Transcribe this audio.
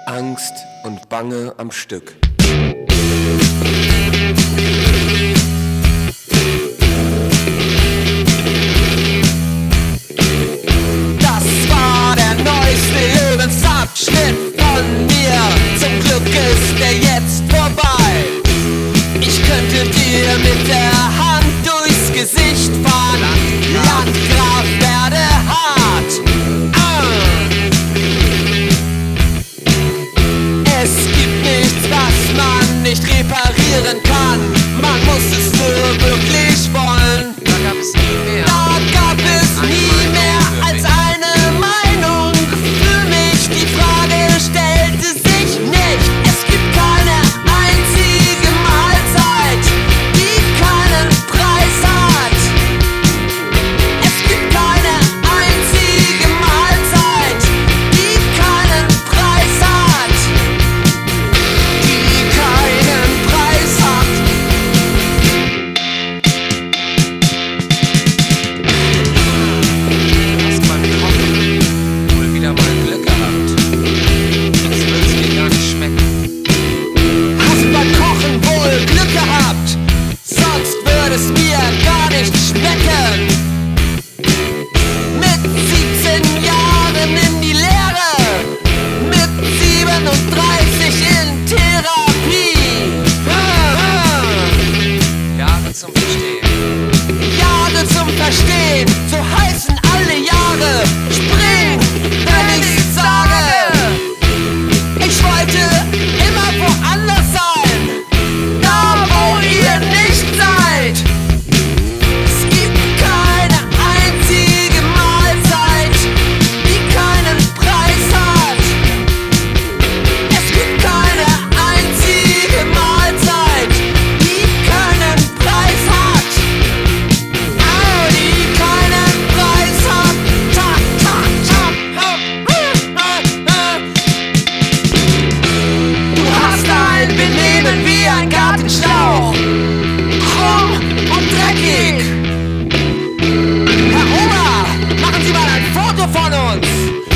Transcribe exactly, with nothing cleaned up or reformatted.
Angst und Bange am Stück. Das war der neueste Lebensabschnitt von mir. Zum Glück ist er jetzt vorbei. Ich könnte dir mit der Hand durchs Gesicht fahren. Landgraf, werde hart. Ah. Es gibt nichts, was man nicht reparieren kann. Man muss es nur wirklich wollen. Da gab es nie mehr. Da gab es nie mehr als eine Meinung. Für mich die Frage stellte sich nicht. Es gibt keine einzige Mahlzeit, die keinen Preis hat. Es gibt keine einzige Mahlzeit, die keinen Preis hat. Die keinen Preis hat. Hast beim Kochen wohl wieder mal Glück gehabt. Sonst wird's dir gar nicht schmecken. Hast beim Kochen wohl Glück gehabt, sonst würde es mir gar nicht schmecken. Mit siebzehn Jahren in die Lehre, mit siebenunddreißig in Therapie. Ah, ah. Jahre zum Verstehen. Jahre zum Verstehen, so heißen alle Jahre. Spring, wenn ich sage. Ich wollte immer woanders sein, da wo ihr nicht seid. Es gibt keine einzige Mahlzeit, die keinen Preis hat. Es gibt keine einzige Mahlzeit, die keinen Preis hat. Ah, die keinen Preis hat. Ta, ta, ta, ha, ha, ha. Du hast ein Benehmen wie ein Gartenschlauch, krumm und dreckig. Herr Ober, machen Sie mal ein Foto von uns.